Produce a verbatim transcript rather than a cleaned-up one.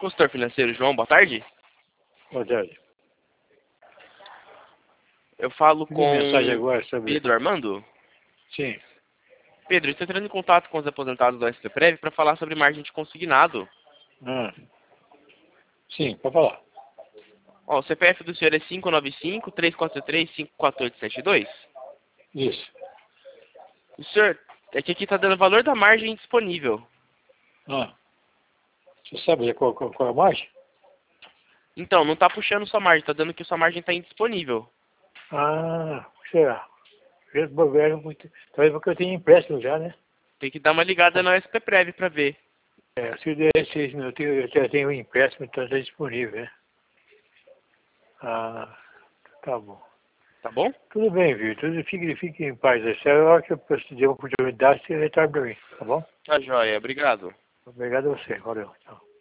Consultor financeiro, João, boa tarde. Boa tarde. Eu falo Que com mensagem agora sobre... Pedro Armando. Sim. Pedro, estou entrando em contato com os aposentados do S P Prev para falar sobre margem de consignado. Ah. Sim, pode falar. Ó, o C P F do senhor é cinco nove cinco, três quatro três, cinco quatro oito sete dois? Isso. O senhor, é que aqui está dando o valor da margem disponível. Ah. Você sabe qual, qual, qual é a margem? Então, não está puxando sua margem, está dando que sua margem está indisponível. Ah, será? Eu bobeiro muito. Talvez porque eu tenho empréstimo já, né? Tem que dar uma ligada no S P Prev para ver. É, se der seis mil, eu tenho, eu já tenho um empréstimo, então está disponível, né? Ah, tá bom. Tá bom? Tudo bem, Vitor. Fique, fique em paz. Essa é a hora que eu te der uma oportunidade, você retorna para mim, tá bom? Tá joia, obrigado. Obrigado a você. Valeu. Tchau.